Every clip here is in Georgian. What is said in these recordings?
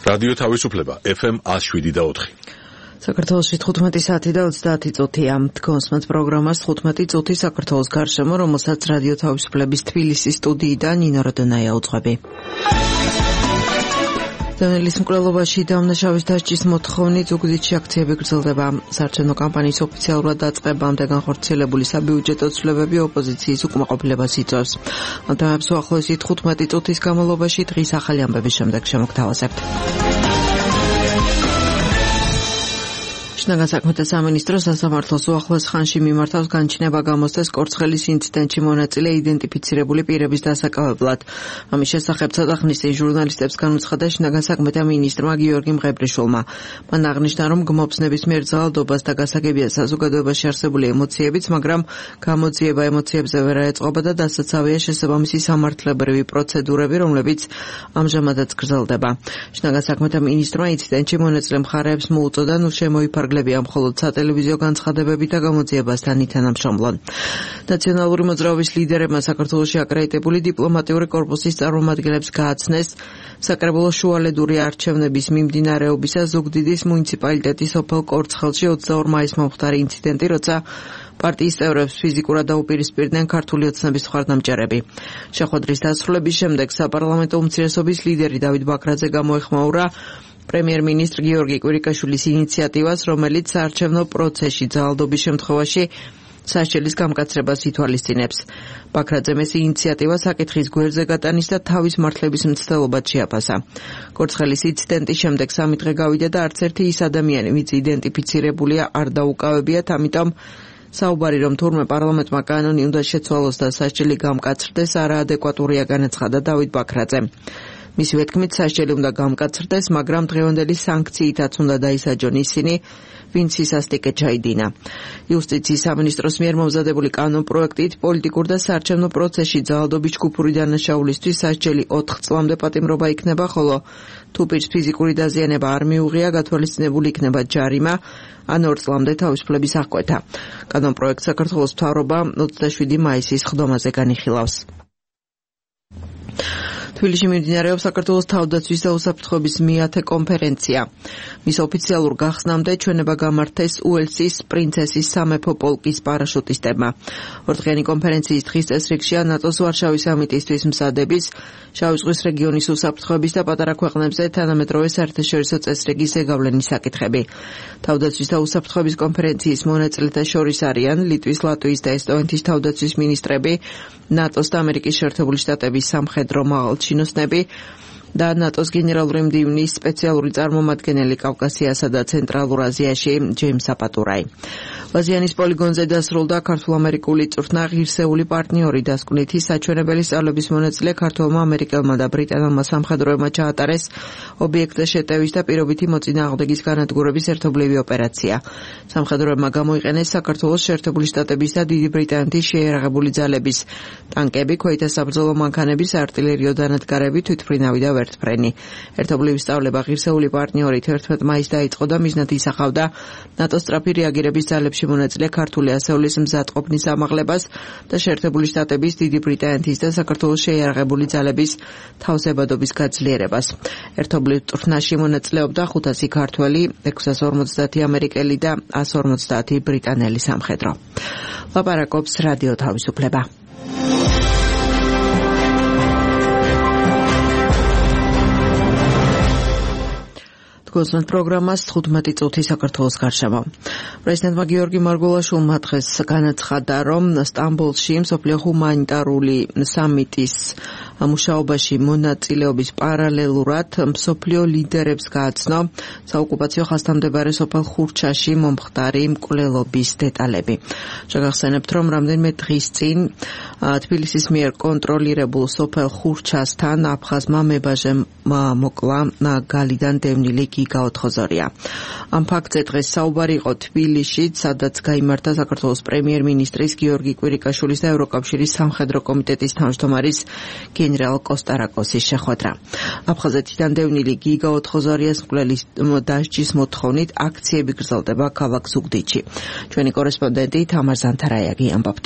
რადიო თავისუფლება FM 107.4. საქართველოში 15 საათი და 30 წუთია. თქვენს პროგრამას 15 წუთი საქართველოს გარშემო, რომელსაც რადიო თავისუფლების თბილისის სტუდიიდან ნინო როდონაია უძღვები. დანიელის მკვლელობაში დამნაშავის დასჯის მოთხოვნით ზუგდიდში აქციები გრძელდება. საარჩევნო კამპანიის ოფიციალურად დაწყებამდე განხორციელებული საბიუჯეტო ცვლილებები ოპოზიციის უკმაყოფილებას იწვევს. ამ თემებს უახლოესი 15 წუთის განმავლობაში დღის ახალი ამბების შემდეგ შემოგთავაზებთ. შინაგან საქმეთა სამინისტრო სასამართლოს უახლოეს ხანში მიმართავს განჩინება გამოსცეს კორცხელის ინციდენტში მონაწილე იდენტიფიცირებული პირების დასაკავებლად. ამის შესახებ ცოტა ხნის წინ ჟურნალისტებს განუცხადა შინაგან საქმეთა მინისტრმა გიორგი მღებრიშვილმა. მან აღნიშნა, რომ გმობს ნებისმიერ ძალადობას და გასაგებია საზოგადოებაში არსებული ემოციებიც, მაგრამ გამოძიება ემოციებზე ვერ აეწყობა და დასაცავია შესაბამისი სამართლებრივი პროცედურები, რომლებიც ამჟამადაც გრძელდება. შინაგან საქმეთა მინისტრმა ინციდენტში მონაწილე მხარეებს მოუწოდა ნუ შემოიფარგლებიან მხოლოდ სატელევიზიო განცხადებები და გამოძიებასთან ითანამშრომლონ. ნაციონალური მოძრაობის ლიდერებმა საქართველოში აკრედიტებული დიპლომატიური კორპუსის წარმომადგენლებს გააცნეს საკრებულოს შუალედური არჩევნების მიმდინარეობისას ზუგდიდის მუნიციპალიტეტის სოფელ კორცხელში 22 მაისს მომხდარი ინციდენტი, როცა პარტიის წევრებს ფიზიკურად დაუპირისპირდნენ ქართული ოცნების მხარდამჭერები. შეხვედრის დასრულების შემდეგ საპარლამენტო უმცირესობის ლიდერი დავით ბაქრაძე გამოეხმაურა პრემიერ-მინისტრ გიორგი კვირიკაშვილის ინიციატივას, რომელიც საარჩევნო პროცესში ძალადობის შემთხვევაში სასჯელის გამკაცრებას ითვალისწინებს. ბაქრაძემ ეს ინიციატივა საკითხის გვერდზე გატანის და თავის მართლების მცდელობად შეაფასა. კორცხელის ინციდენტის შემდეგ 3 დღე გავიდა და არც ერთი ის ადამიანი, ვინც იდენტიფიცირებულია, არ დაუკავებიათ, ამიტომ საუბარი, რომ თურმე პარლამენტმა კანონი უნდა შეცვალოს და სასჯელი გამკაცრდეს, არაადეკვატურია, განაცხადა დავით ბაქრაძემ. მისი ვეთქმით სასჯელი უნდა გამკაცრდეს, მაგრამ დღევანდელი სანქციითაც უნდა დაისაჯონ ისინი, ვინც სისასტიკე ჩაიდინა. იუსტიციის სამინისტროს მიერ მომზადებული კანონპროექტით პოლიტიკურ და საარჩევნო პროცესში ძალადობის ჯგუფური დანაშაულისთვის სასჯელი 4 წლამდე პატიმრობა იქნება, ხოლო თუ პირს ფიზიკური დაზიანება არ მიუღია, გათვალისწინებული იქნება ჯარიმა ან 2 წლამდე თავისუფლების აღკვეთა. კანონპროექტს საქართველოს მთავრობა 27 მაისის ხდომაზე განიხილავს. თბილისში მიმდინარეობს საქართველოს თავდაცვის და უსაფრთხოების მეათე კონფერენცია. მის ოფიციალურ გახსნამდე ჩვენება გამართეს უელსის პრინცესის სამეფო პოლკის პარაშუტისტებმა. ორდღიანი კონფერენციის დღის წესრიგშია ნატოს ვარშავის სამიტისთვის მსადების, შავი ზღვის რეგიონის უსაფრთხოების და პატარა ქვეყნებზე თანამედროვე საერთაშორისო წესრიგის ზეგავლენის საკითხები. თავდაცვის და უსაფრთხოების კონფერენციის მონაწილეთა შორის არიან ლიტვის, ლატვიის და ესტონეთის თავდაცვის მინისტრები, ნატოს და ამერიკის შეერთებული შტატების სამხედრო მაღალჩინოსნები და ნატოს გენერალური მდივნის სპეციალური წარმომადგენელი კავკასიასა და ცენტრალურ აზიაში ჯეიმს აპატურაი. ლაზიანის პოლიგონზე დასრულდა ქართულ-ამერიკული წვრთნა ღირსეული პარტნიორი დასკვნითი საჩვენებელი სწავლების მონაწილე ქართველმა, ამერიკელმა და ბრიტანელმა სამხედროებმა ჩაატარეს ობიექტზე შეტევის და პირობითი მოწინააღმდეგის განადგურების ერთობლივი ოპერაცია. სამხედროებმა გამოიყენეს საქართველოს შეერთებული შტატების და დიდი ბრიტანეთის შეიარაღებული ძალების ტანკები, ქვეითა საბრძოლო მანქანები, საარტილერიო დანადგარები, თვითმფრინავი და ვერტმფრენი. ერთობლივი სწავლება ღირსეული პარტნიორით 11 მაისს დაიწყო და მიზნად ისახავდა ნატოს სწრაფი რეაგირების ძალებში მონაწილე ქართული ასეულის მზადყოფნის ამაღლებას და შეერთებული შტატების, დიდი ბრიტანეთის და საქართველოს შეიარაღებული ძალების თავსებადობის გაძლიერებას. ერთობლივ წვრთნაში მონაწილეობდა 500 ქართველი, 650 ამერიკელი და 150 ბრიტანელი სამხედრო. ლაპარაკობს რადიო თავისუფლება. თქვენს პროგრამას 15 წუთი საქართველოს გარშემო. პრეზიდენტმა გიორგი მარგველაშვილმა დღეს განაცხადა, რომ სტამბოლში მსოფლიო ჰუმანიტარული სამიტის მუშაობაში მონაწილეობის პარალელურად მსოფლიო ლიდერებს გააცნო საოკუპაციო ხაზთამდებარე სოფელ ხურჩაში მომხდარი მკვლელობის დეტალები. შეგახსენებთ, რომ რამდენიმე დღის წინ თბილისის მიერ კონტროლირებულ სოფელ ხურჩასთან აფხაზმა მებაჟემ მოკლა გალიდან დევნილი გიგა ოთხოზორია. ამ ფაქტზე დღეს საუბარი იყო თბილისში, სადაც გაიმართა საქართველოს პრემიერ-მინისტრის გიორგი კვირიკაშვილის და ევროკავშირის სამხედრო კომიტეტის თავმჯდომარის გენერალ კოსტარაკოსის შეხვედრა. აფხაზეთიდან დევნილი გიგა ოთხოზორიას მკვლელის დასჯის მოთხოვნით აქციები გრძელდება ქალაქ ზუგდიდში. ჩვენი კორესპონდენტი თამარ ზანთარაიაგი ამბობთ.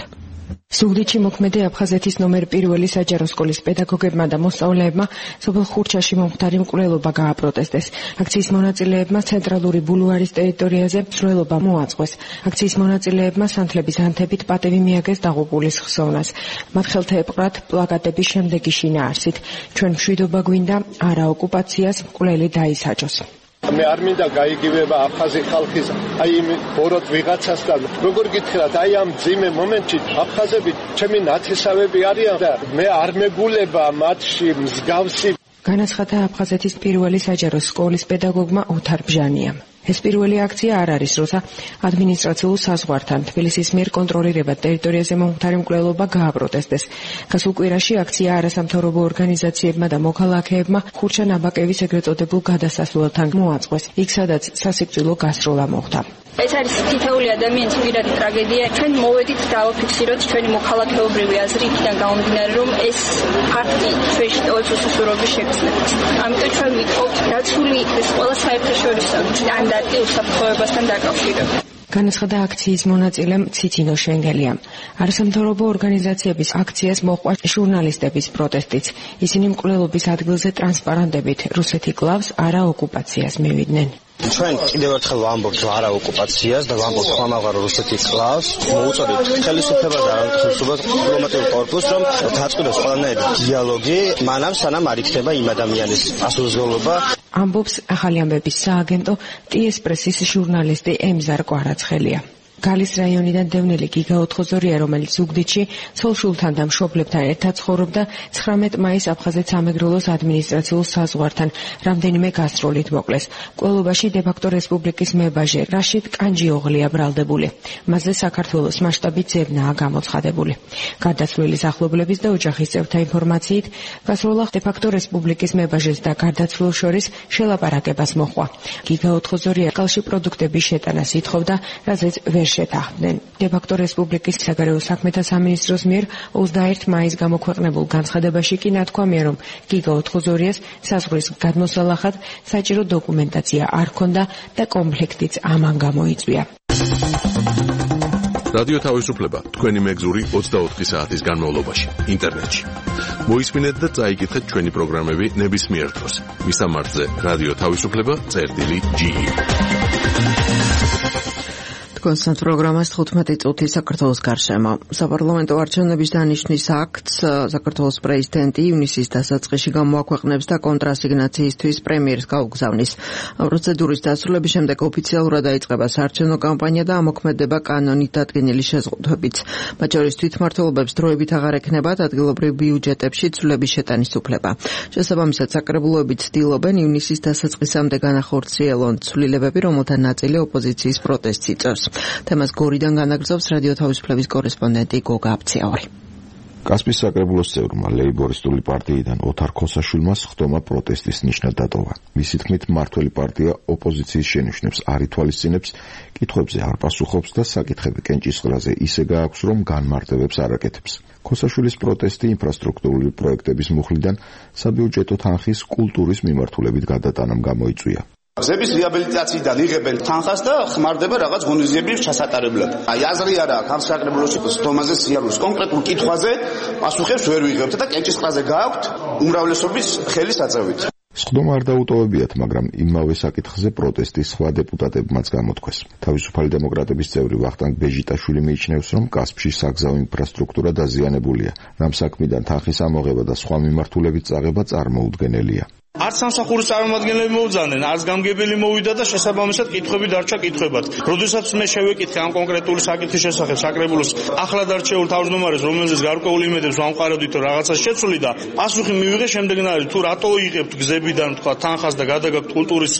ზუგდიდში მოქმედი აფხაზეთის ნომერ 1 საჯარო სკოლის პედაგოგებმა და მოსწავლეებმა სოფელ ხურჩაში მომხდარი მკვლელობა გააპროტესტეს. აქციის მონაწილეებმა ცენტრალური ბულვარის ტერიტორიაზე მსვლელობა მოაწყვეს. აქციის მონაწილეებმა სანთლების ანთებით პატევი მიაგეს დაღუპულის ხსოვნას. მათ ხელთ ეპყრათ პლაკატების შემდეგი შინაარსით: ჩვენ მშვიდობა გვინდა, არა ოკუპაციას, მკვლელი დაისაჯოს. მე არ მინდა გაიგივება აფხაზი ხალხის იმ ბოროტ ვიღაცასთან. როგორ გითხრათ, ამ ძიმე მომენტში აფხაზები ჩემი ნათესავები არიან და მე არ მეგულება მათში მსგავსი. განაცხადა აფხაზეთის პირველი საჯარო სკოლის პედაგოგმა ოთარ ბჟანიამ. ეს პირველი აქცია არ არის, როცა ადმინისტრაციულ საზღვართან თბილისის მიერ კონტროლირებად ტერიტორიაზე მომხდარი მკვლელობა გააპროტესტეს. გასულ კვირაში აქცია არასამთავრობო ორგანიზაციებმა და მოქალაქეებმა ხურჩა-ნაბაკევის ეგრეთ წოდებულ გადასასვლელთან მოაწყვეს, იქ სადაც სასიკვდილო გასროლა მოხდა. ეს არის თითოეული ადამიანის პირადი ტრაგედია. ჩვენ მოვედით დავაფიქსიროთ ჩვენი მოქალაქეობრივი აზრი იქიდან გამომდინარე, რომ ეს ფაქტი ჩვენში ტოვებს უსასრულობის შეგრძნებას. ამიტომ ჩვენ ვიტყობთ დაცული ეს ყველა საერთაშორისო სტანდარტი უსაფრთხოებასთან დაკავშირებით. განაცხადა აქციის მონაწილემ ციცინო შენგელიამ. არასამთავრობო ორგანიზაციების აქციას მოჰყვა ჟურნალისტების პროტესტიც. ისინი მკვლელობის ადგილზე ტრანსპარანტებით რუსეთი კლავს, არა ოკუპაციას მივიდნენ. ჩვენ კიდევ ერთხელ ვამბობთ არა ოკუპაციას და ვამბობთ ხმამაღარო რუსეთი კლავს. მოუწოდეთ ხელისუფლებას და ხელისუფლებას დიპლომატიურ კორპუსს, რომ დაწყდეს ყველანაირი დიალოგი, მანამ სანამ არ იქნება იმ ადამიანის პასუხისმგებლობა. ამბობს ახალი ამბების სააგენტო TS პრესის ჟურნალისტი ემზარ კვარაცხელია. გალის რაიონიდან დევნილი გიგა ოთხოზორია, რომელიც ზუგდიდში ცოლ-შულთან და მშობლებთან ერთად ცხოვრობდა 19 მაისს აფხაზეთ სამეგრელოს ადმინისტრაციულ საზღვართან რამდენიმე გასტროლით მოკლეს. მკვლელობაში დე-ფაქტო რესპუბლიკის მებაჟე რაშიდ კანჯიოღლია ბრალდებული. მასზე საქართველოს მასშტაბით ძებნაა გამოცხადებული. გარდაცვლილის ახლობლების და ოჯახის წევრთა ინფორმაციით, გასროლა დე-ფაქტო რესპუბლიკის მებაჟეს და გარდაცვლილ შორის შელაპარაკებას მოჰყვა. გიგა ოთხოზორია კალში პროდუქტების შეტანას ითხოვდა, რაზეც ვერ შეთანხმდნენ. დე-ფაქტო რესპუბლიკის საგარეო საქმეთა სამინისტროს მიერ 21 მაისს გამოქვეყნებულ განცხადებაში კი ნათქვამია, რომ გიგა ოთხოზორიას საზღვრის გადმოსალახად საჭირო დოკუმენტაცია არ ჰქონდა და კონფლიქტიც ამან გამოიწვია. რადიო თავისუფლება თქვენი მეგზური 24 საათის განმავლობაში ინტერნეტში. მოისმინეთ და წაიკითხეთ ჩვენი პროგრამები ნებისმიერ დროს. მისამართზე რადიო თავისუფლება.ge კონსტანტ პროგრამას 15 წუთი საქართველოს გარშემო. საპარლამენტო არჩევნების დანიშვნის აქტს საქართველოს პრეზიდენტი ივნისის დასაწყისში გამოაქვეყნებს და კონტრასიგნაციისთვის პრემიერს გაუგზავნის. პროცედურის დასრულების შემდეგ ოფიციალურად დაიწყება საარჩევნო კამპანია და ამოქმედება კანონით დადგენილი შეზღუდვებიც. მათ შორის თვითმმართველობებს დროებით აღარ ექნებათ ადგილობრივ ბიუჯეტებში ცვლილების შეტანის უფლება. შესაბამისად, საკრებულოები ცდილობენ ივნისის დასაწყისამდე განახორციელონ ცვლილებები, რომელთა ნაწილი ოპოზიციის პროტესტს იწვევს. თემას გორიდან განაგრძობს რადიო თავისუფლების კორესპონდენტი გოგა აბციავარი. კასპიის საკრებულოს წევრმა ლეიბორისტული პარტიიდან ოთარ ქოსაშვილმა სხდომა პროტესტის ნიშნად დატოვა. მისი თქმით, მმართველი პარტია ოპოზიციის შენიშვნებს არ ითვალისწინებს, კითხვებზე არ პასუხობს და საკითხები კენჭისყრაზე ისე გააქვს, რომ განმარტებებს არ აკეთებს. ქოსაშვილის პროტესტი ინფრასტრუქტურული პროექტების მუხლიდან საბიუჯეტო თანხის კულტურის მიმართულებით გადატანამ გამოიწვია. გზების რეაბილიტაციიდან იღებენ თანხას და ხმარდება რაღაც ღონისძიებების ჩასატარებლად. აზრი არა აქვს ამ საკრებულოში სხდომაზე სიარულს კონკრეტულ კითხვაზე პასუხებს ვერ ვიღებთ და კენჭისყრაზე გააქვთ უმრავლესობის ხელის აწევით. სხდომა არ დაუტოვებიათ, მაგრამ იმავე საკითხზე პროტესტის სხვა დეპუტატებმაც გამოთქვეს. თავისუფალი დემოკრატების წევრი ვახტანგ ბეჟიტაშვილი მიიჩნევს, რომ კასპში საგზაო ინფრასტრუქტურა დაზიანებულია. ამ საქმიდან თანხის ამოღება და სხვა მიმართულებით წაღება წარმოუდგენელია. არც სამსახურის წარმომადგენლები მოუძანენ, არც გამგებელი მოვიდა და შესაბამისად კითხვები დარჩა კითხვებად. როდესაც მე შევეკითხე ამ კონკრეტული საკითხის შესახებ საკრებულოს ახლად არჩეულ თავმჯდომარეს, რომელზეც გარკვეული იმედებს ვამყარებდით, რომ რაღაცა შეცვლი და პასუხი მივიღე შემდეგნაირი, თუ რატო იღებთ გზებიდან თქვა თანხას და გადაგაქვთ კულტურის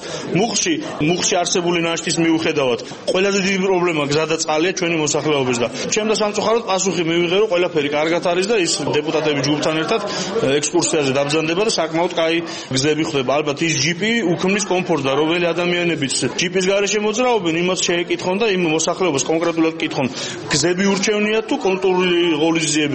მუხში არსებული ნაშთის მიუხედავად. ყველაზე დიდი პრობლემა გზა და წყალია ჩვენი მოსახლეობის და ჩემ და სამწუხაროდ პასუხი მივიღე, რომ ყველაფერი კარგად არის და ის დეპუტატები ჯგუფთან ერთად ექსკურსიაზე დაბრძანდება და საკმაოდ კაი გზები ხდება. ალბათ ის ჯიპი უქმნის კომფორტს და რომელი ადამიანებიც ჯიპის გარეშე მოძრაობენ, იმას შეეკითხონ და იმ მოსახლეობას კონკრეტულად კითხონ, გზები ურჩევნია თუ კულტურული ღონისძიებები.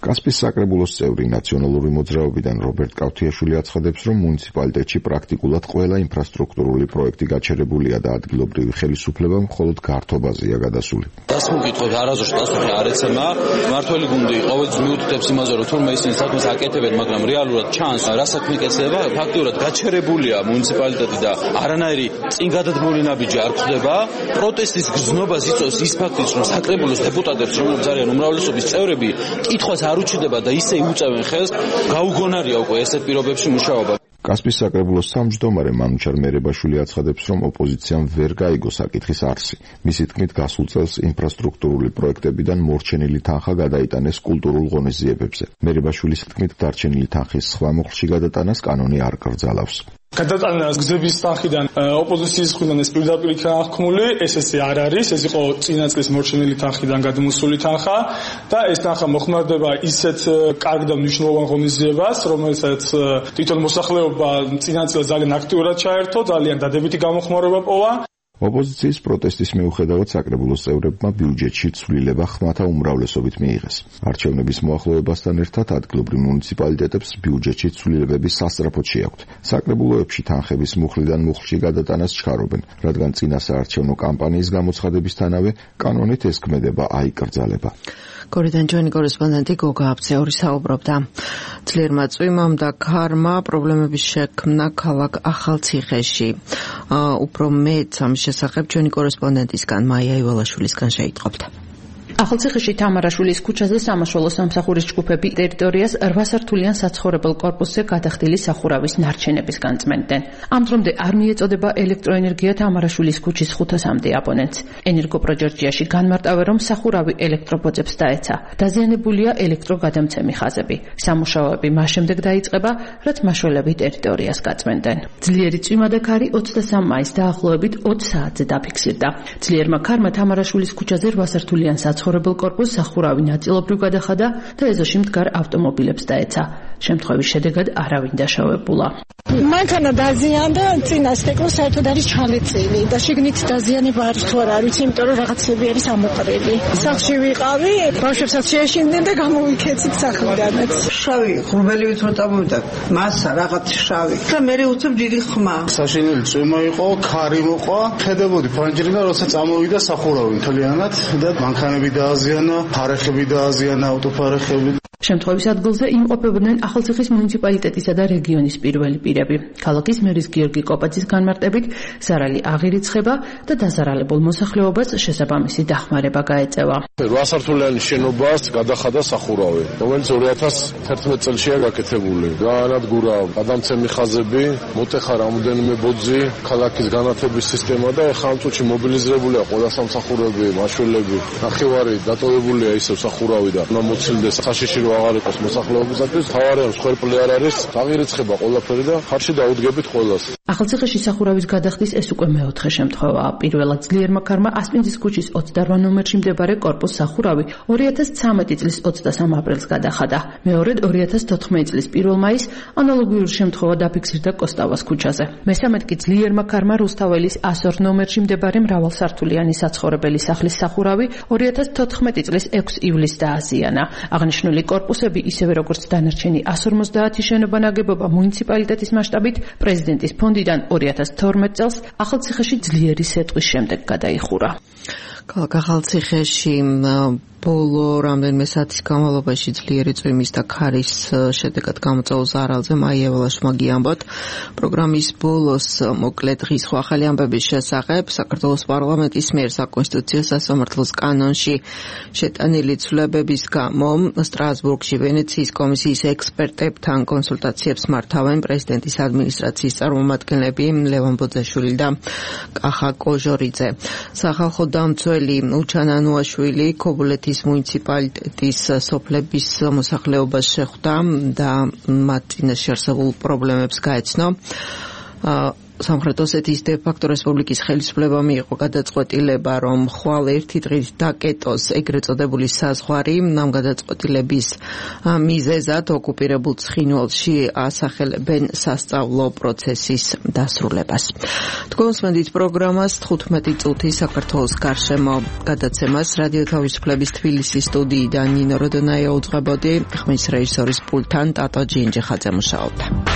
კასპის საკრებულოს წევრი ნაციონალური მოძრაობიდან რობერტ კავთიაშვილი აცხადებს, რომ მუნიციპალიტეტში პრაქტიკულად ყველა ინფრასტრუქტურული პროექტი გაჩერებულია და ადგილობრივი ხელისუფლება მხოლოდ გართობაზეა გადასული. დასმოკითხოთ არაზუსტ პასუხი არ ეცემა. მართველი გუნდი ყოველთვის მიუთითებს იმაზე, რომ თურმე ისინი საქმეს აკეთებენ, მაგრამ რეალურად ჩანს, რა საქმე ეკეთება, ფაქტიურად გაჩერებულია მუნიციპალიტეტი და არანაირი წინ გადადგმული ნაბიჯი არ ხდება. პროტესტის გზნობას იწვევს ის ფაქტიც, რომ საკრებულოს დეპუტატებს, რომლებიც არიან უმრავლესობის წევრები, კითხვას არ უჩნდება და ისე იუწევენ ხელს, გაუგონარია უკვე ესეთ პირობებში მუშაობა. კასპის საკრებულოს თავმჯდომარე მანუჩარ მერებაშვილი აცხადებს, რომ ოპოზიციამ ვერ გაიგო საკითხის არსი. მისი თქმით, გასულ წელს ინფრასტრუქტურული პროექტებიდან მორჩენილი თანხა გადაიტანეს კულტურულ ღონისძიებებზე. მერებაშვილის თქმით, დარჩენილი თანხის სხვა მოხლში გადატანას კანონი არ კრძალავს. გადატანას გზების თანხიდან ოპოზიციის მხრიდან ეს პირდაპირ იქაა აღქმული, ეს ესე არ არის, ეს იყო წინა წლის მორჩენილი თანხიდან გადმოსული თანხა და ეს თანხა მოხმარდება ისეთ კარგ და მნიშვნელოვან ღონისძიებას, რომელსაც თვითონ მოსახლეობა წინა წელს ძალიან აქტიურად ჩაერთო, ძალიან დადებითი გამოხმარება პოვა. ოპოზიციის პროტესტის მიუხედავად საკრებულოს წევრებმა ბიუჯეტში ცვლილება ხმათა უმრავლესობით მიიღეს. არჩევნების მოახლოებასთან ერთად ადგილობრივ მუნიციპალიტეტებს ბიუჯეტში ცვლილებები სასწრაფოდ შეაქვთ. საკრებულოებში თანხების მუხლიდან მუხლში გადატანას ჩქარობენ, რადგან წინა საარჩევნო კამპანიის გამოცხადებისთანავე კანონით ეს ქმედება აიკრძალება. გორიდან ჩვენი კორესპონდენტი გოგა აბცეური საუბრობდა. ძლიერმა წვიმამ და ქარმა პრობლემების შექმნა ქალაქ ახალციხეში. უფრო მეც ამის შესახებ ჩვენი კორესპონდენტისგან მაია ივალაშვილისგან შეიტყობთ. ახალციხეში თამარაშვილის ქუჩაზე სამაშველო სამსახურის ჯგუფები ტერიტორიას 8 სართულიან საცხოვრებელ კორპუსზე გადახდილი სახურავის ნარჩენების განწმენდნენ. ამ დრომდე არ მიეწოდება ელექტროენერგია თამარაშვილის ქუჩის 500-მდე აბონენტს. ენერგოპროჯექტიაში განმარტავენ, რომ სახურავი ელექტრობოძებს დაეცა. დაზიანებულია ელექტროგადამცემი ხაზები. სამუშაოები მას შემდეგ დაიწყება, რაც მაშველები ტერიტორიას გაწმენდნენ. ძლიერი წვიმა და ქარი 23 მაისს დაახლოებით 20 საათზე დაფიქსირდა. ძლიერმა ქარმა თამარაშვილის ქუჩაზე 8 სართულიან საცხოვრებელ კორპუსს სახურავი ნაწილობრივ გადახადა და ეზოში მდგარ ავტომობილებს დაეცა. შემთხვევის შედეგად არავინ დაშავებულა. მანქანა დაზიანდა, წინა სტეკლო საერთოდ არის ჩალეწილი და შიგნით დაზიანება არის თუ არა, არ ვიცი, იმიტომ რომ რაღაცები არის ამოყრილი. სახლში ვიყავი, ბავშვებსაც შეეშინდნენ და გამოვიქეცით სახლიდანაც. შავი ღრუბელივით რო წამოვიდა, მასა რაღაც შავი. და მე უცებ დიდი ხმა. საშინელი წვიმა იყო, ქარი მოყვა, ხედებოდი ფანჯრიდან, როცა წამოვიდა სახურავი მთლიანად და მანქანები დააზიანა, ფარეხები დააზიანა, ავტოფარეხები. შემთხვევის ადგილზე იმყოფებოდნენ ახალციხის მუნიციპალიტეტისა და რეგიონის პირველი პირები. ქალაქის მერის გიორგი კოპაძის განმარტებით, ზარალი აღირიცხება და დაზარალებულ მოსახლეობას შესაბამისი დახმარება გაეწევა. 8 სართულიანი შენობას გადახადა სახურავი, რომელიც 2011 წელშია გაკეთებული. გაანადგურა გადამცემი ხაზები, მოტეხა რამოდენიმე ბოძი, ქალაქის განათების სისტემა და ახლა ამ წუთში მობილიზებულია ყველა სამსახურები, მაშველები, ნახევარი დატოვებულია ისევ სახურავი და უნდა მოცილდეს საშიში აღარ იყოს მოსახლეობისათვის. თავარი მსხვერპლი არ არის, აღირიცხება ყველაფერი და ხარში დაუდგებით ყველას. ახალციხეში სახურავის გადახდის ეს უკვე მეოთხე შემთხვევაა. პირველად ძლიერმა ქარმა ასპინძის ქუჩის 28 ნომერში მდებარე კორპუს სახურავი 2013 წლის 23 აპრილს გადახადა. მეორედ 2014 წლის 1 მაისს ანალოგიური შემთხვევა დაფიქსირდა კოსტავას ქუჩაზე. მესამედ კი ძლიერმა ქარმა რუსთაველის 102 ნომერში მდებარე მრავალსართულიანი საცხოვრებელი სახლის სახურავი 2014 წლის 6 ივლისს დააზიანა. აღნიშნული კორპუსები, ისევე როგორც დანარჩენი 150 შენობა ნაგებობა მუნიციპალიტეტის მასშტაბით პრეზიდენტის ფონდიდან 2012 წელს ახალციხეში ძლიერი სეტყვის შემდეგ გადაიხურა. ქალაქ ახალციხეში ბოლო რამდენიმე საათის განმავლობაში ძლიერი წვიმის და ქარის შედეგად გამოწვეულ ზარალზე მაია ვალაშვილმა გიამბოთ. პროგრამის ბოლოს მოკლე დღის ახალი ამბების შესახებ საქართველოს პარლამენტის მიერ საკონსტიტუციო სასამართლოს კანონში შეტანილი ცვლილებების გამო სტრასბურგში ვენეციის კომისიის ექსპერტებთან კონსულტაციებს მართავენ პრეზიდენტის ადმინისტრაციის წარმომადგენლები ლევან ბოძაშვილი და კახა კოჟორიძე. სახალხო დამცველი უჩან ანუაშვილი ქობულეთის მუნიციპალიტეტის სოფლების მოსახლეობას შეხვდა და მათ წინაშე არსებულ პრობლემებს გაეცნო. სამხრეთ ოსეთის დე-ფაქტო რესპუბლიკის ხელისუფლებამ მიიღო გადაწყვეტილება, რომ ხვალ ერთი დღით დაკეტოს ეგრეთ წოდებული საზღვარი. ამ გადაწყვეტილების მიზეზად ოკუპირებულ ცხინვალში ასახელებენ სასწავლო პროცესის დასრულებას. თქვენსმენდით პროგრამას 15 წუთი საქართველოს გარშემო გადაცემას რადიო თავისუფლების თბილისის სტუდიიდან ნინო როდონაია უძღვებოდი, ხმის რეჟისორის პულტთან ტატო ჯინჯიხაძე მუშაობდა.